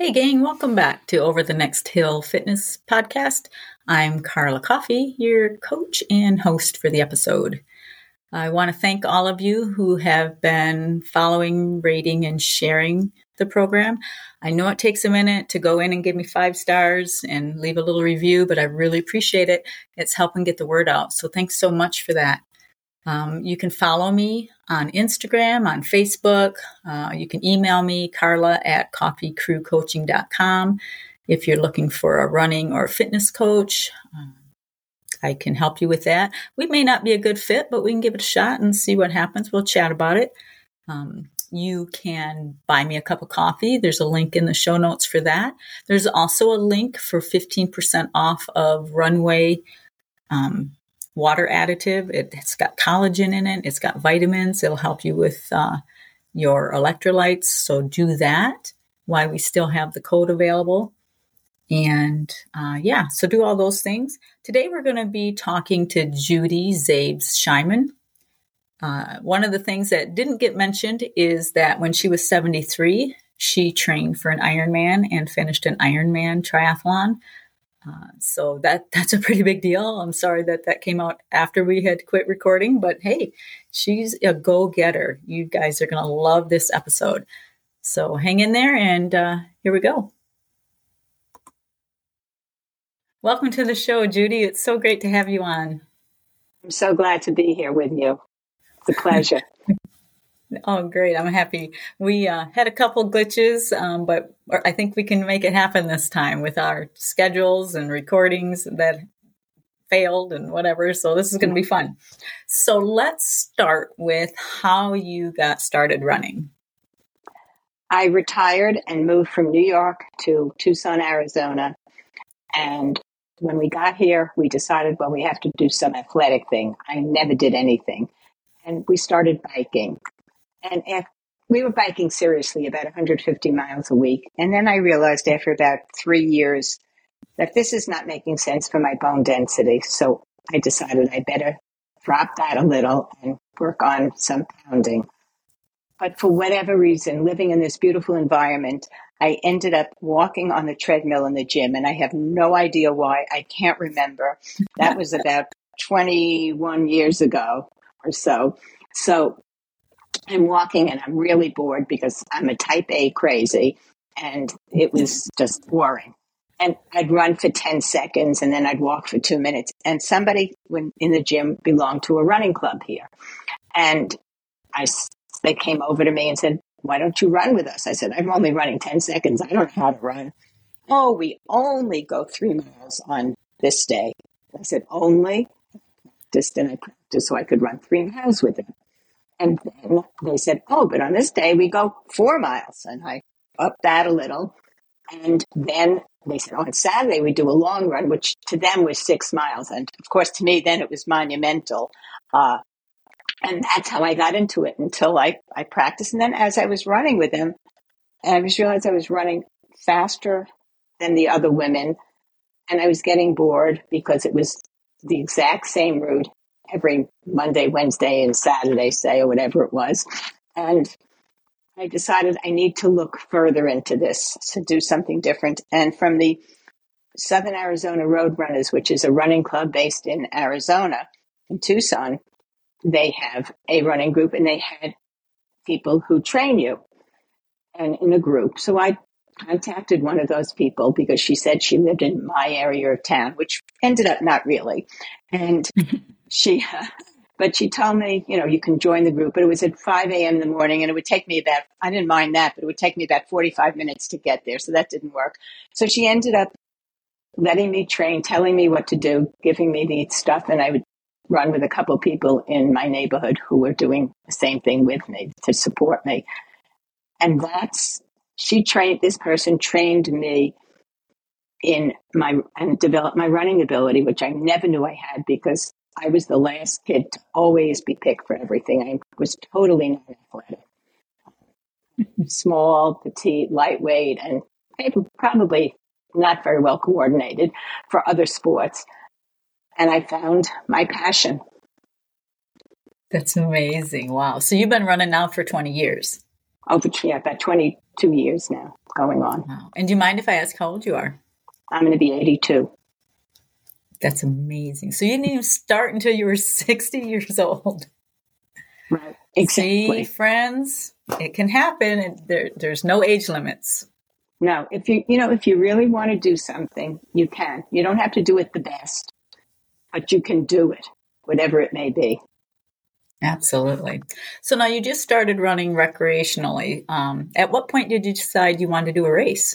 Hey gang, welcome back to Over the Next Hill Fitness Podcast. I'm Carla Coffey, your coach and host for the episode. I want to thank all of you who have been following, rating, and sharing the program. I know it takes a minute to go in and give me 5 stars and leave a little review, but I really appreciate it. It's helping get the word out. So thanks so much for that. You can follow me on Instagram, on Facebook. You can email me, carla@coffeecrewcoaching.com. If you're looking for a running or fitness coach, I can help you with that. We may not be a good fit, but we can give it a shot and see what happens. We'll chat about it. You can buy me a cup of coffee. There's a link in the show notes for that. There's also a link for 15% off of Runway water additive. It's got collagen in it. It's got vitamins. It'll help you with your electrolytes. So do that while we still have the code available. And so do all those things. Today we're going to be talking to Judy Zabes-Scheiman. One of the things that didn't get mentioned is that when she was 73, she trained for an Ironman and finished an Ironman triathlon. So that's a pretty big deal. I'm sorry that came out after we had quit recording, but hey, she's a go-getter. You guys are going to love this episode. So hang in there and here we go. Welcome to the show, Judy. It's so great to have you on. I'm so glad to be here with you. It's a pleasure. Oh, great. I'm happy. We had a couple glitches, but I think we can make it happen this time with our schedules and recordings that failed and whatever. So this is going to be fun. So let's start with how you got started running. I retired and moved from New York to Tucson, Arizona. And when we got here, we decided, well, we have to do some athletic thing. I never did anything. And we started biking. And we were biking seriously about 150 miles a week. And then I realized after about 3 years that this is not making sense for my bone density. So I decided I better drop that a little and work on some pounding. But for whatever reason, living in this beautiful environment, I ended up walking on the treadmill in the gym. And I have no idea why. I can't remember. That was about 21 years ago or so. So I'm walking and I'm really bored because I'm a type A crazy and it was just boring. And I'd run for 10 seconds and then I'd walk for 2 minutes. And somebody in the gym belonged to a running club here. And they came over to me and said, why don't you run with us? I said, I'm only running 10 seconds. I don't know how to run. Oh, we only go 3 miles on this day. I said, only? Just then I practiced so I could run 3 miles with them. And then they said, oh, but on this day we go 4 miles. And I upped that a little. And then they said, oh, on Saturday we do a long run, which to them was 6 miles. And of course, to me, then it was monumental. And that's how I got into it until I practiced. And then as I was running with them, I just realized I was running faster than the other women. And I was getting bored because it was the exact same route every Monday, Wednesday, and Saturday, say, or whatever it was. And I decided I need to look further into this to do something different. And from the Southern Arizona Road Runners, which is a running club based in Arizona, in Tucson, they have a running group and they had people who train you and in a group. So I contacted one of those people because she said she lived in my area of town, which ended up not really. And but she told me, you can join the group, but it was at 5 a.m. in the morning and it would take me I didn't mind that, but it would take me about 45 minutes to get there. So that didn't work. So she ended up letting me train, telling me what to do, giving me the stuff. And I would run with a couple of people in my neighborhood who were doing the same thing with me to support me. And this person trained me and developed my running ability, which I never knew I had because I was the last kid to always be picked for everything. I was totally non-athletic. Small, petite, lightweight, and probably not very well coordinated for other sports. And I found my passion. That's amazing. Wow. So you've been running now for 20 years. About 22 years now going on. Wow. And do you mind if I ask how old you are? I'm going to be 82. That's amazing. So you didn't even start until you were 60 years old. Right. Exactly. See, friends, it can happen. And there's no age limits. No, if you really want to do something, you can. You don't have to do it the best, but you can do it, whatever it may be. Absolutely. So now you just started running recreationally. At what point did you decide you wanted to do a race?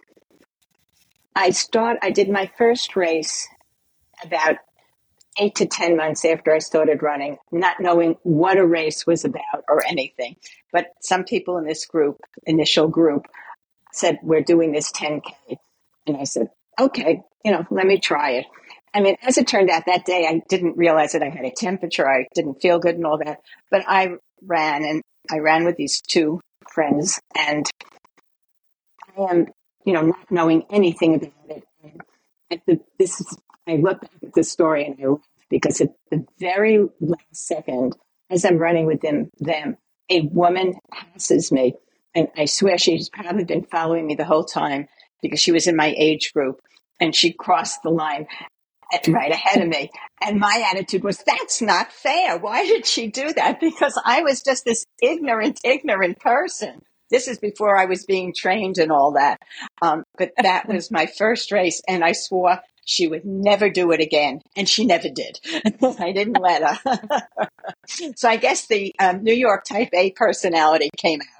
I did my first race about 8 to 10 months after I started running, not knowing what a race was about or anything. But some people in this initial group, said, we're doing this 10K. And I said, okay, let me try it. I mean, as it turned out that day, I didn't realize that I had a temperature. I didn't feel good and all that. But I ran with these two friends, and I am, not knowing anything about it. I look back at the story and I laugh because at the very last second, as I'm running with them, a woman passes me. And I swear she's probably been following me the whole time because she was in my age group, and she crossed the line right ahead of me. And my attitude was, that's not fair. Why did she do that? Because I was just this ignorant person. This is before I was being trained and all that. But that was my first race, and I swore she would never do it again. And she never did. I didn't let her. So I guess the New York type A personality came out.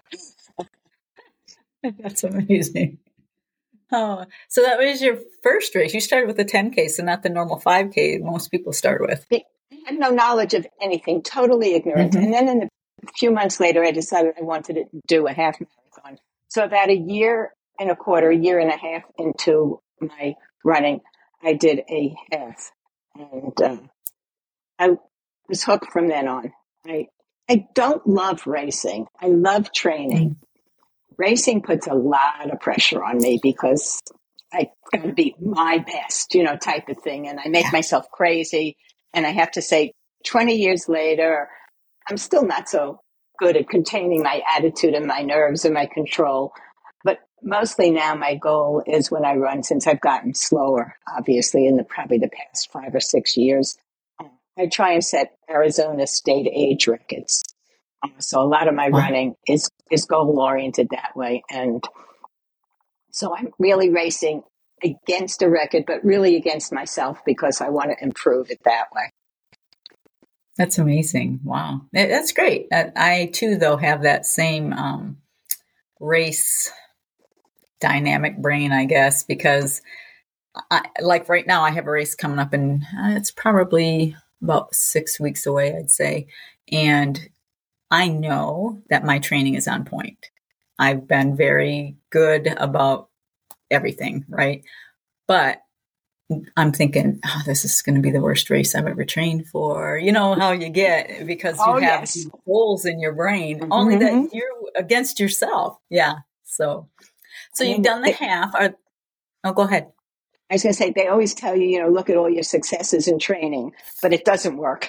That's amazing. Oh, so that was your first race. You started with the 10K, so not the normal 5K most people start with. I had no knowledge of anything, totally ignorant. Mm-hmm. And then a few months later, I decided I wanted to do a half marathon. So about a year and a half into my running, I did a half. And I was hooked from then on. I don't love racing. I love training. Mm-hmm. Racing puts a lot of pressure on me because I got to be my best, type of thing. And I make myself crazy. And I have to say, 20 years later, I'm still not so good at containing my attitude and my nerves and my control. But mostly now my goal is when I run, since I've gotten slower, obviously, in probably the past 5 or 6 years, I try and set Arizona state age records. So a lot of my running is goal-oriented that way. And so I'm really racing against a record, but really against myself because I want to improve it that way. That's amazing. Wow. That's great. I, too, though, have that same race dynamic brain, I guess, because like right now I have a race coming up and it's probably about 6 weeks away, I'd say. And I know that my training is on point. I've been very good about everything, right? But I'm thinking, this is going to be the worst race I've ever trained for. You know how you get because you have these goals in your brain, only that you're against yourself. Yeah. So you've done the half. Go ahead. I was going to say, they always tell you, look at all your successes in training, but it doesn't work.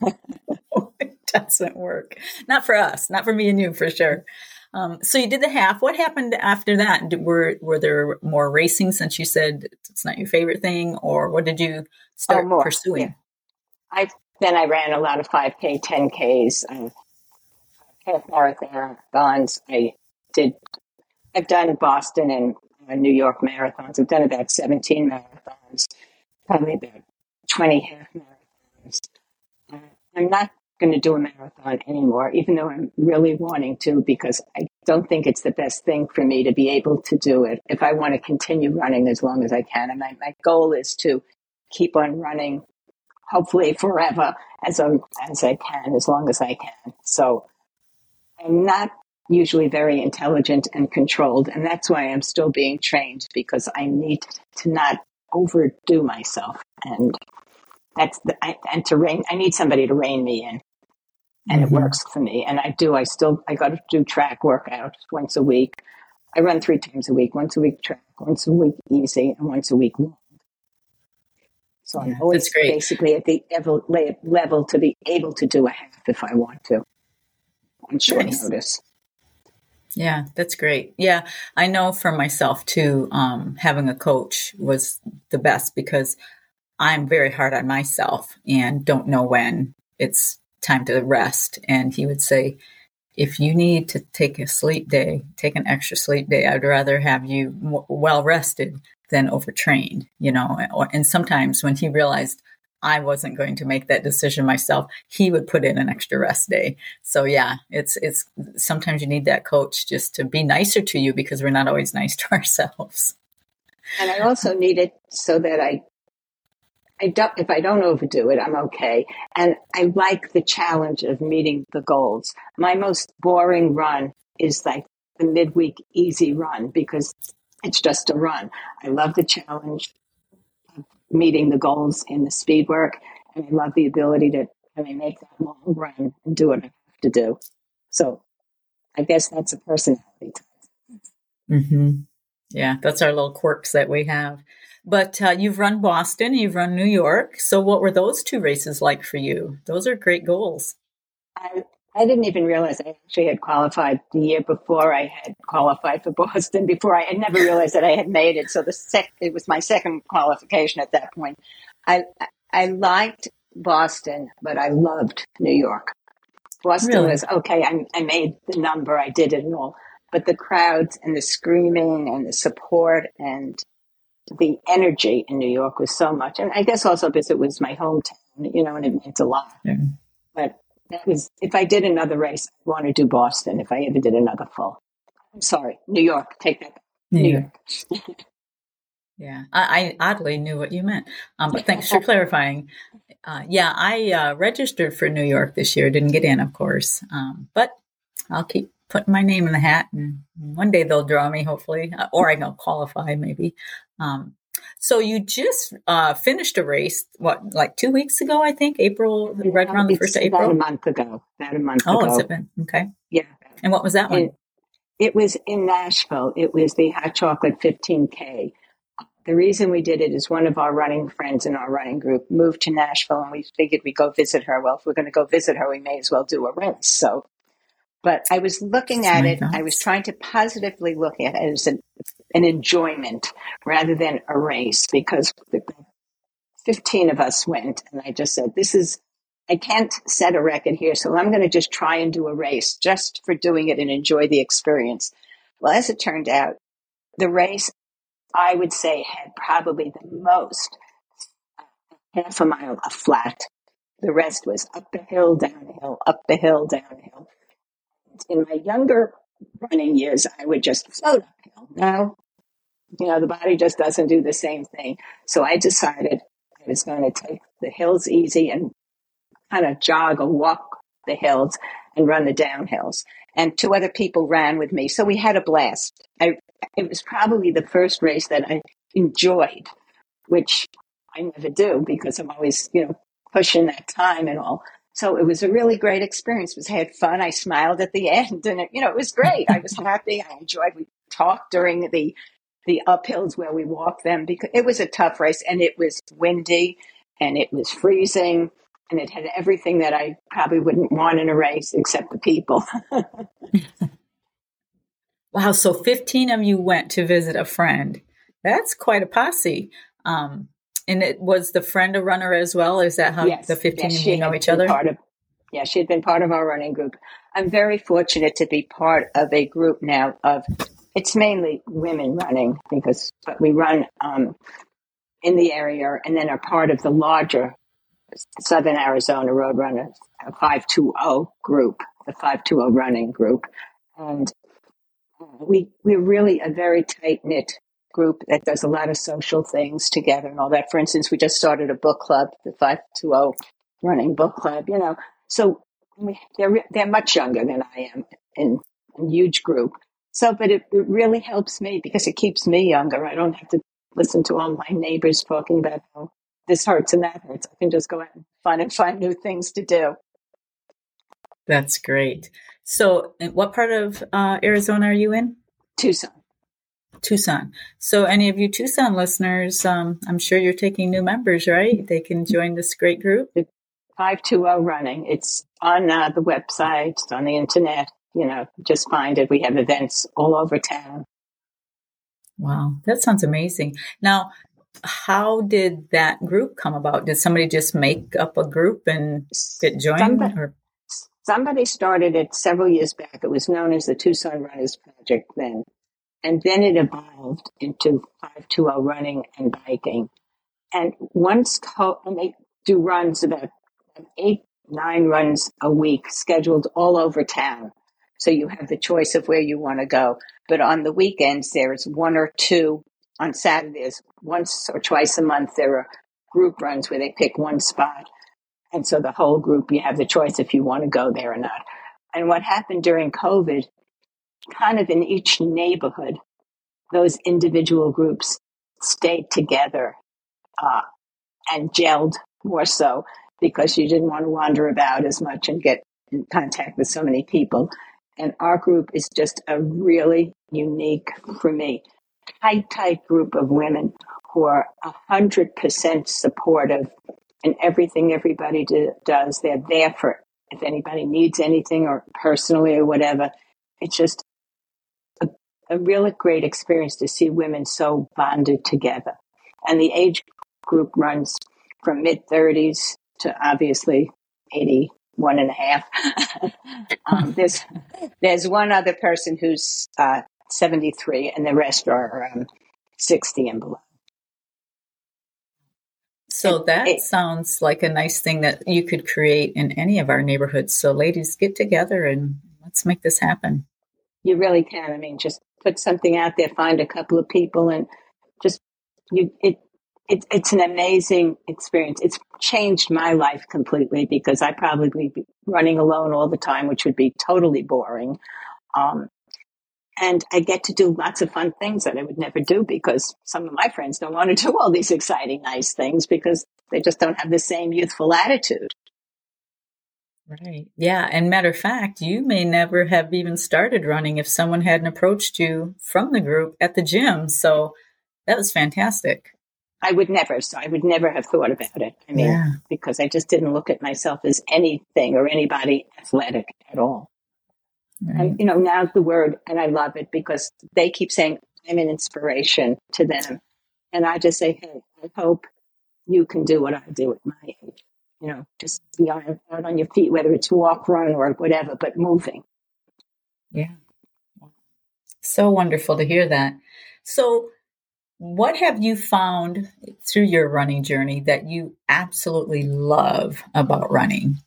It doesn't work. Not for us, not for me and you, for sure. So you did the half. What happened after that? Were there more racing since you said it's not your favorite thing, or what did you start pursuing? Yeah. Then I ran a lot of 5K, 10Ks, half marathons. I've done Boston and New York marathons. I've done about 17 marathons, probably about 20 half marathons. I'm not going to do a marathon anymore, even though I'm really wanting to, because I don't think it's the best thing for me to be able to do it if I want to continue running as long as I can. And my goal is to keep on running, hopefully forever, as I can, as long as I can. So I'm not usually very intelligent and controlled, and that's why I'm still being trained, because I need to not overdo myself. And I need somebody to rein me in, and it works for me. And I go to do track workouts once a week. I run 3 times a week, once a week track, once a week easy, and once a week long. So I'm always basically at the level to be able to do a half if I want to on short notice. Yeah, that's great. Yeah, I know for myself too, having a coach was the best because I'm very hard on myself and don't know when it's time to rest. And he would say, if you need to take a sleep day, take an extra sleep day. I'd rather have you well rested than overtrained, you know. And sometimes when he realized I wasn't going to make that decision myself, he would put in an extra rest day. So yeah, it's sometimes you need that coach just to be nicer to you because we're not always nice to ourselves. And I also need it so that I don't, if I don't overdo it, I'm okay. And I like the challenge of meeting the goals. My most boring run is like the midweek easy run because it's just a run. I love the challenge of meeting the goals in the speed work. And I love the ability to make that long run and do what I have to do. So I guess that's a personality type. Mm-hmm. Yeah, that's our little quirks that we have. But you've run Boston, you've run New York. So what were those two races like for you? Those are great goals. I didn't even realize I actually had qualified the year before I had qualified for Boston. Before I had never realized that I had made it. So it was my second qualification at that point. I liked Boston, but I loved New York. Boston Really? was okay. I made the number. I did it and all. But the crowds and the screaming and the support and the energy in New York was so much. And I guess also because it was my hometown, you know, and it meant a lot. Yeah. But that was, if I did another race, I'd want to do Boston if I ever did another full. I'm sorry, New York, take that back. New Yeah. York. Yeah. I oddly knew what you meant. But thanks for clarifying. Yeah, I registered for New York this year. Didn't get in, of course. But I'll keep putting my name in the hat and one day they'll draw me, hopefully, or I can qualify maybe. So you just finished a race, what, like 2 weeks ago, I think, April, right around the 1st of April? About a month ago. Oh, has it been? Okay. Yeah. And what was that one? It was in Nashville. It was the Hot Chocolate 15K. The reason we did it is one of our running friends in our running group moved to Nashville and we figured we'd go visit her. Well, if we're going to go visit her, we may as well do a race. So, but I was looking at it. I was trying to positively look at it as an enjoyment rather than a race because 15 of us went and I just said, I can't set a record here. So I'm going to just try and do a race just for doing it and enjoy the experience. Well, as it turned out, the race I would say had probably the most half a mile of flat. The rest was up the hill, downhill, up the hill, downhill. In my younger running years, I would just float uphill. Now, you know, the body just doesn't do the same thing. So I decided I was going to take the hills easy and kind of jog or walk the hills and run the downhills. And 2 other people ran with me. So we had a blast. It was probably the first race that I enjoyed, which I never do because I'm always, you know, pushing that time and all. So it was a really great experience. I had fun. I smiled at the end and, it was great. I was happy. I enjoyed. We talked during the uphills where we walked them because it was a tough race and it was windy and it was freezing and it had everything that I probably wouldn't want in a race except the people. Wow. So 15 of you went to visit a friend. That's quite a posse. And it was the friend a runner as well? Is that how the 15 of you know each other? She had been part of our running group. I'm very fortunate to be part of a group now it's mainly women running but we run in the area and then are part of the larger Southern Arizona Roadrunners 520 group, the 520 running group. And we're really a very tight-knit group that does a lot of social things together and all that. For instance, we just started a book club, the 520 running book club, So they're much younger than I am in a huge group. So, but it really helps me because it keeps me younger. I don't have to listen to all my neighbors talking about how this hurts and that hurts. I can just go out and find new things to do. That's great. So what part of Arizona are you in? Tucson. So any of you Tucson listeners, I'm sure you're taking new members, right? They can join this great group. 520 running. It's on the website, it's on the internet. just find it. We have events all over town. Wow, that sounds amazing. Now, how did that group come about? Did somebody just make up a group and get joined? Somebody, somebody started it several years back. It was known as the Tucson Runners Project then. And then it evolved into 520 running and biking. And and they do runs about 8-9 runs a week scheduled all over town. So you have the choice of where you want to go. But on the weekends, there's 1 or 2. On Saturdays, once or twice a month, there are group runs where they pick one spot. And so the whole group, you have the choice if you want to go there or not. And what happened during COVID, kind of in each neighborhood, those individual groups stayed together and gelled more so because you didn't want to wander about as much and get in contact with so many people. And our group is just a really unique, for me, tight group of women who are 100% supportive in everything everybody does. They're there for if anybody needs anything or personally or whatever. It's just a really great experience to see women so bonded together. And the age group runs from mid-30s to obviously 81 and a half. There's one other person who's 73, and the rest are 60 and below. So that sounds like a nice thing that you could create in any of our neighborhoods. So ladies, get together and let's make this happen. You really can. I mean, just put something out there, find a couple of people, and just it's an amazing experience. It's changed my life completely because I probably be running alone all the time, which would be totally boring. And I get to do lots of fun things that I would never do because some of my friends don't want to do all these exciting, nice things because they just don't have the same youthful attitude. Right. Yeah. And matter of fact, you may never have even started running if someone hadn't approached you from the group at the gym. So that was fantastic. I would never have thought about it. I mean, because I just didn't look at myself as anything or anybody athletic at all. Right. And, now the word, and I love it because they keep saying I'm an inspiration to them. And I just say, hey, I hope you can do what I do at my age. Just be out on your feet, whether it's walk, run, or whatever, but moving. Yeah. So wonderful to hear that. So what have you found through your running journey that you absolutely love about running?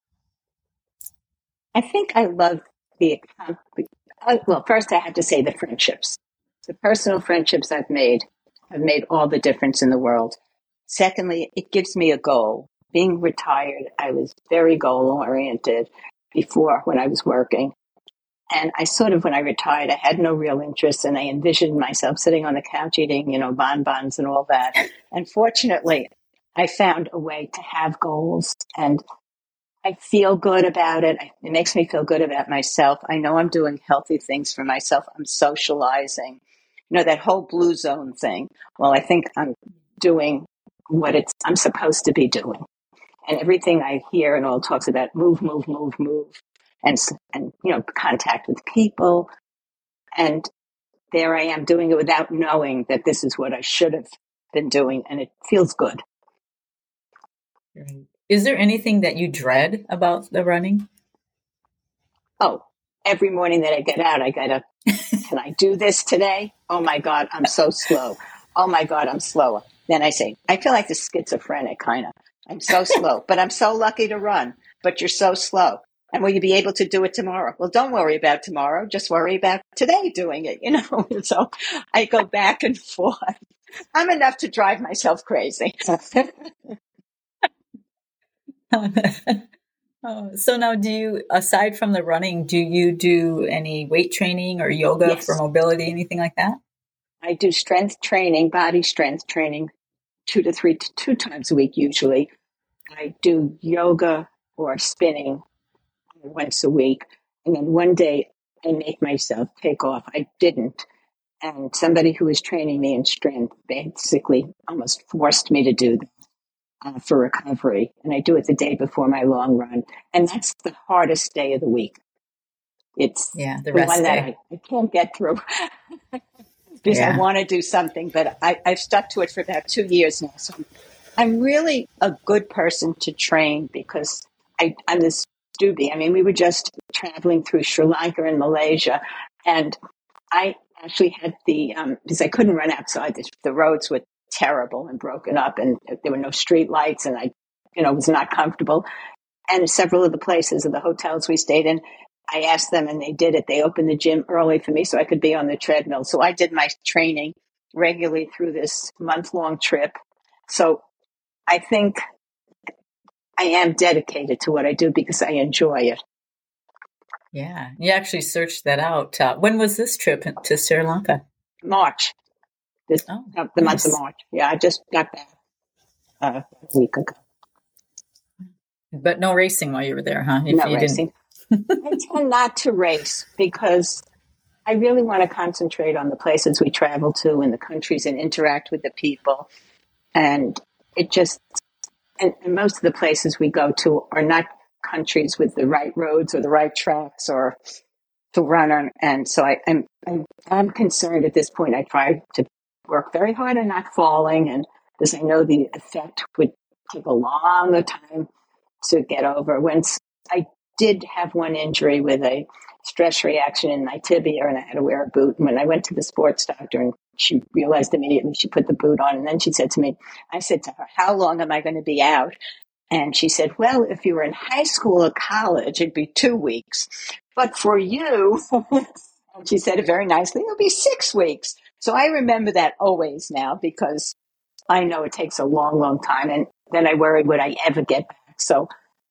I think I love first I had to say the friendships. The personal friendships I've made have made all the difference in the world. Secondly, it gives me a goal. Being retired, I was very goal-oriented before when I was working. And I when I retired, I had no real interest, and I envisioned myself sitting on the couch eating, bonbons and all that. And fortunately, I found a way to have goals, and I feel good about it. It makes me feel good about myself. I know I'm doing healthy things for myself. I'm socializing. That whole blue zone thing. Well, I think I'm doing what I'm supposed to be doing. And everything I hear and all talks about move, and contact with people. And there I am doing it without knowing that this is what I should have been doing. And it feels good. Right. Is there anything that you dread about the running? Oh, every morning that I get out, I gotta, can I do this today? Oh my God, I'm so slow. Oh my God, I'm slower. Then I say, I feel like the schizophrenic kind of. I'm so slow, but I'm so lucky to run, but you're so slow. And will you be able to do it tomorrow? Well, don't worry about tomorrow. Just worry about today doing it, So I go back and forth. I'm enough to drive myself crazy. So now aside from the running, do you do any weight training or yoga for mobility, anything like that? I do strength training, body strength training, 2 times a week usually. I do yoga or spinning once a week. And then one day I make myself take off. I didn't. And somebody who was training me in strength basically almost forced me to do that for recovery. And I do it the day before my long run. And that's the hardest day of the week. It's The the rest one that day. I can't get through because I Yeah. want to do something, but I've stuck to it for about 2 years now. So I'm really a good person to train because I'm this doobie. I mean, we were just traveling through Sri Lanka and Malaysia, and I actually had because I couldn't run outside. The roads were terrible and broken up, and there were no street lights, and I, was not comfortable. And several of the places of the hotels we stayed in, I asked them and they did it. They opened the gym early for me so I could be on the treadmill. So I did my training regularly through this month-long trip. So I think I am dedicated to what I do because I enjoy it. Yeah. You actually searched that out. When was this trip to Sri Lanka? March, Oh, the month of nice. March. Yeah, I just got back a week ago. But no racing while you were there, huh? If No you didn't. racing. I tend not to race because I really want to concentrate on the places we travel to and the countries and interact with the people. And and most of the places we go to are not countries with the right roads or the right tracks or to run on. And so I'm concerned at this point. I try to work very hard on not falling, and because I know the effect would take a long time to get over. Once I did have one injury with a stress reaction in my tibia, and I had to wear a boot. And when I went to the sports doctor, and she realized immediately, she put the boot on, and then she said to me, I said to her, "How long am I going to be out?" And she said, "Well, if you were in high school or college, it'd be 2 weeks. But for you," and she said it very nicely, "it'll be 6 weeks." So I remember that always now because I know it takes a long, long time. And then I worry, would I ever get back? So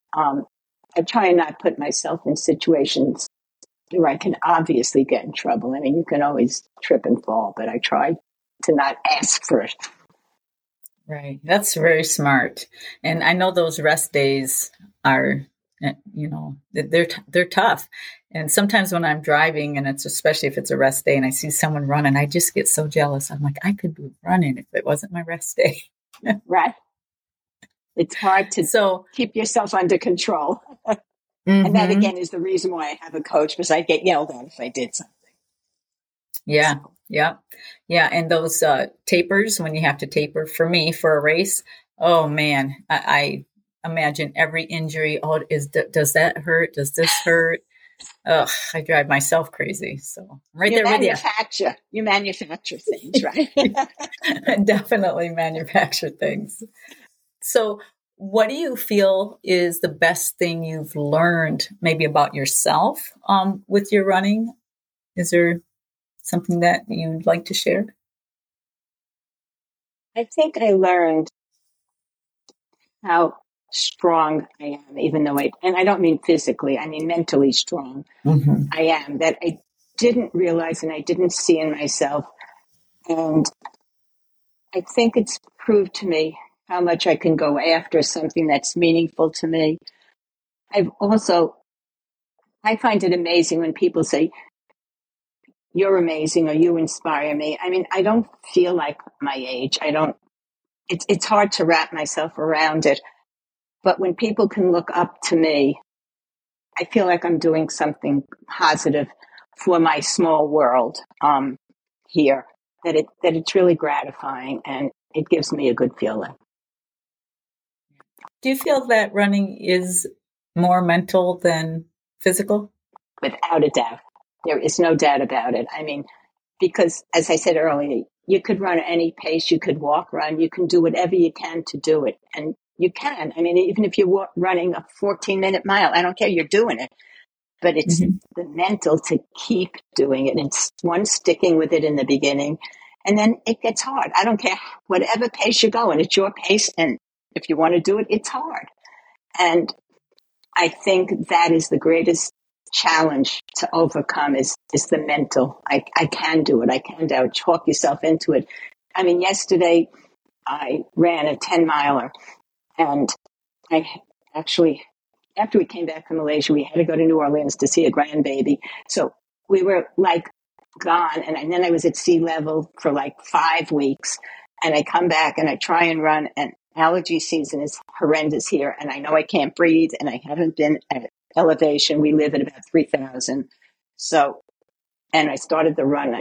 I try and not put myself in situations where I can obviously get in trouble. I mean, you can always trip and fall, but I try to not ask for it. Right. That's very smart. And I know those rest days are, they're tough. And sometimes when I'm driving, and it's especially if it's a rest day and I see someone running, I just get so jealous. I'm like, I could be running if it wasn't my rest day. Right. It's hard to keep yourself under control. And that, again, is the reason why I have a coach, because I get yelled at if I did something. Yeah. So. Yeah. Yeah. And those tapers, when you have to taper for me for a race, oh man, I imagine every injury. Oh, does that hurt? Does this hurt? Ugh, I drive myself crazy. So I'm right there with you. You manufacture things, right? Definitely manufacture things. So what do you feel is the best thing you've learned maybe about yourself with your running? Is there something that you'd like to share? I think I learned how strong I am, even though and I don't mean physically, I mean mentally strong. Mm-hmm. I am, that I didn't realize and I didn't see in myself. And I think it's proved to me how much I can go after something that's meaningful to me. I find it amazing when people say, "You're amazing," or "You inspire me." I mean, I don't feel like my age. It's hard to wrap myself around it. But when people can look up to me, I feel like I'm doing something positive for my small world here, that it's really gratifying and it gives me a good feeling. Do you feel that running is more mental than physical? Without a doubt. There is no doubt about it. I mean, because as I said earlier, you could run at any pace, you could walk, run, you can do whatever you can to do it. And you can. I mean, even if you're running a 14-minute mile, I don't care, you're doing it. But it's the mental to keep doing it. It's one, sticking with it in the beginning, and then it gets hard. I don't care whatever pace you're going, it's your pace. And if you want to do it, it's hard. And I think that is the greatest challenge to overcome is the mental. I can do it. I can do it. Talk yourself into it. I mean, yesterday I ran a 10-miler, and I actually, after we came back from Malaysia, we had to go to New Orleans to see a grandbaby. So we were like gone. And then I was at sea level for like 5 weeks. And I come back and I try and run, and allergy season is horrendous here. And I know I can't breathe, and I haven't been at elevation. We live at about 3,000 So, and I started the run.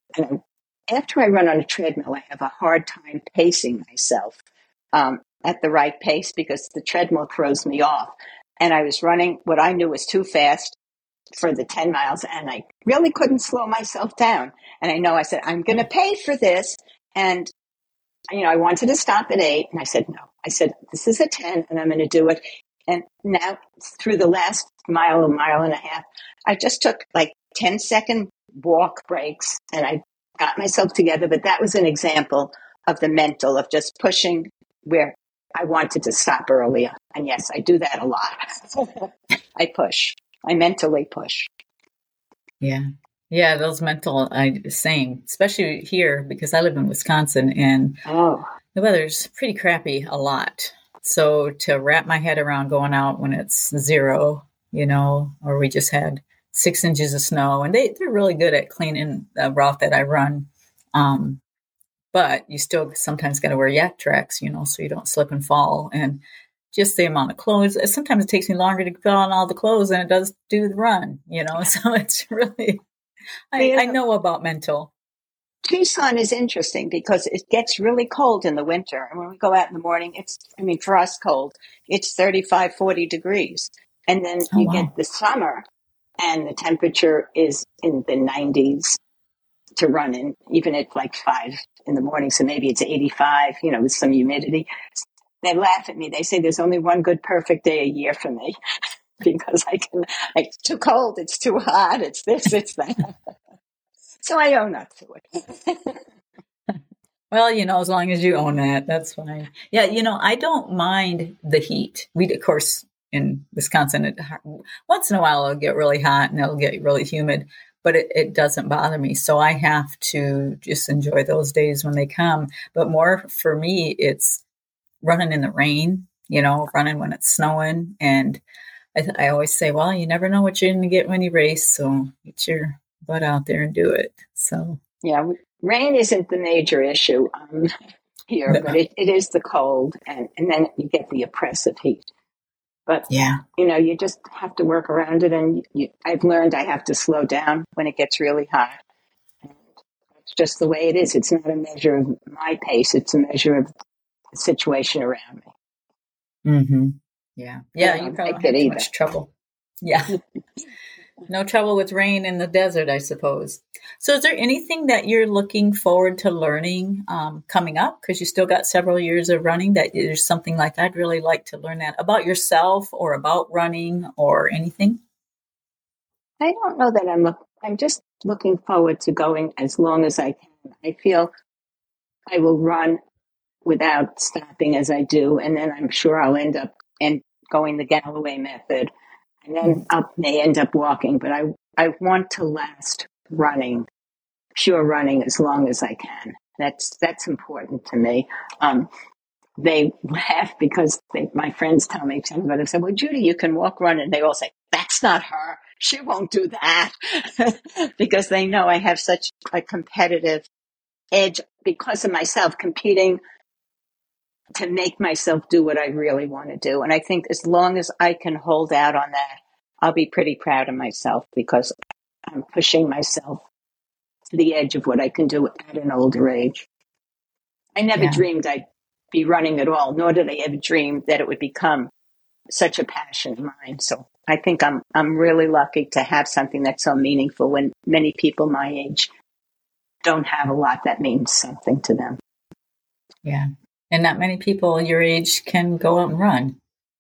After I run on a treadmill, I have a hard time pacing myself at the right pace because the treadmill throws me off. And I was running what I knew was too fast for the 10 miles, and I really couldn't slow myself down. And I said, I'm going to pay for this. And, I wanted to stop at 8, and I said, no. I said, this is a 10, and I'm going to do it. And now, through the last a mile and a half, I just took like 10-second walk breaks, and I got myself together. But that was an example of the mental, of just pushing where I wanted to stop earlier. And yes, I do that a lot. I push. I mentally push. Yeah. Yeah, those mental, same, especially here because I live in Wisconsin and the weather's pretty crappy a lot. So to wrap my head around going out when it's 0, or we just had 6 inches of snow, and they're really good at cleaning the route that I run. But you still sometimes got to wear yak tracks, so you don't slip and fall. And just the amount of clothes. Sometimes it takes me longer to put on all the clothes than it does do the run, So it's really, I know about mental. Tucson is interesting because it gets really cold in the winter. And when we go out in the morning, for us cold, it's 35, 40 degrees. And then you get the summer and the temperature is in the 90s to run in, even at like 5 in the morning. So maybe it's 85, with some humidity. They laugh at me. They say there's only one good perfect day a year for me because it's too cold, it's too hot, it's this, it's that. So I own up to it. Well, as long as you own that, that's fine. Yeah, I don't mind the heat. We, of course, in Wisconsin, once in a while it'll get really hot and it'll get really humid, but it doesn't bother me. So I have to just enjoy those days when they come. But more for me, it's running in the rain, running when it's snowing. And I always say, well, you never know what you're going to get when you race. So get your butt out there and do it. So, yeah, rain isn't the major issue here, no. But it is the cold. And then you get the oppressive heat. But, yeah, you just have to work around it. And I've learned I have to slow down when it gets really hot. And it's just the way it is. It's not a measure of my pace. It's a measure of the situation around me. Mm-hmm. Yeah. Yeah, you probably have too much trouble. Yeah. No trouble with rain in the desert, I suppose. So is there anything that you're looking forward to learning coming up? Because you still got several years of running, that there's something like, I'd really like to learn that about yourself or about running or anything? I don't know that I'm just looking forward to going as long as I can. I feel I will run without stopping as I do. And then I'm sure I'll end up going the Galloway method. And then I may end up walking, but I want to last running, pure running, as long as I can. That's important to me. They laugh because my friends tell me, I said, well, Judy, you can walk, run. And they all say, that's not her. She won't do that. Because they know I have such a competitive edge because of myself, competing to make myself do what I really want to do. And I think as long as I can hold out on that, I'll be pretty proud of myself because I'm pushing myself to the edge of what I can do at an older age. I never dreamed I'd be running at all, nor did I ever dream that it would become such a passion of mine. So I think I'm really lucky to have something that's so meaningful when many people my age don't have a lot that means something to them. Yeah. And not many people your age can go out and run.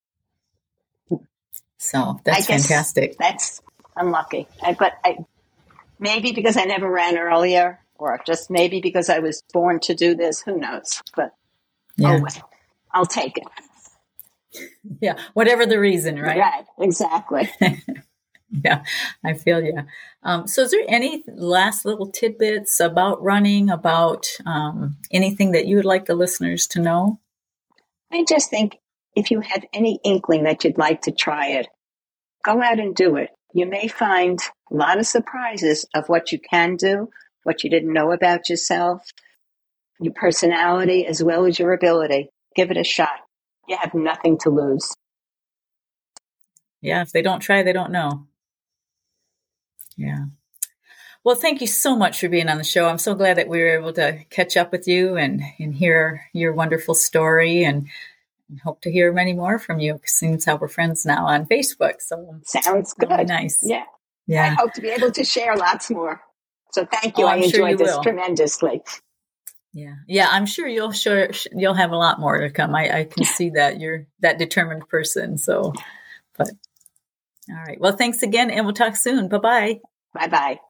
So that's fantastic. I'm lucky. But maybe because I never ran earlier, or just maybe because I was born to do this, who knows? But I'll take it. Yeah, whatever the reason, right? Right, exactly. Yeah, I feel you. So is there any last little tidbits about running, about anything that you would like the listeners to know? I just think if you have any inkling that you'd like to try it, go out and do it. You may find a lot of surprises of what you can do, what you didn't know about yourself, your personality, as well as your ability. Give it a shot. You have nothing to lose. Yeah, if they don't try, they don't know. Yeah. Well, thank you so much for being on the show. I'm so glad that we were able to catch up with you and hear your wonderful story, and hope to hear many more from you. It seems how we're friends now on Facebook. So Sounds that'll be good. nice. Yeah. I Yeah. hope to be able to share lots more. So thank you. Oh, I I'm sure you enjoyed this will. tremendously. Yeah. Yeah. I'm sure you'll have a lot more to come. I can see that you're that determined person. So, but all right. Well, thanks again, and we'll talk soon. Bye-bye. Bye-bye.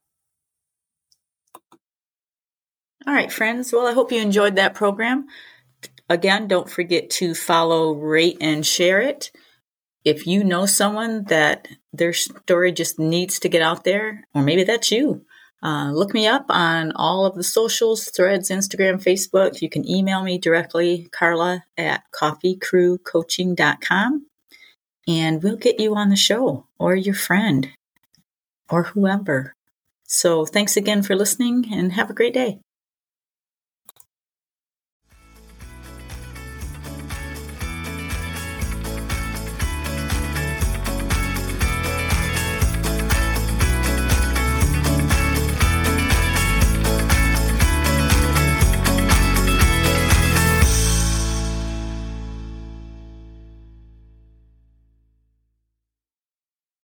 All right, friends. Well, I hope you enjoyed that program. Again, don't forget to follow, rate, and share it. If you know someone that their story just needs to get out there, or maybe that's you, look me up on all of the socials, Threads, Instagram, Facebook. You can email me directly, Carla@coffeecrewcoaching.com, and we'll get you on the show, or your friend, or whoever. So thanks again for listening, and have a great day.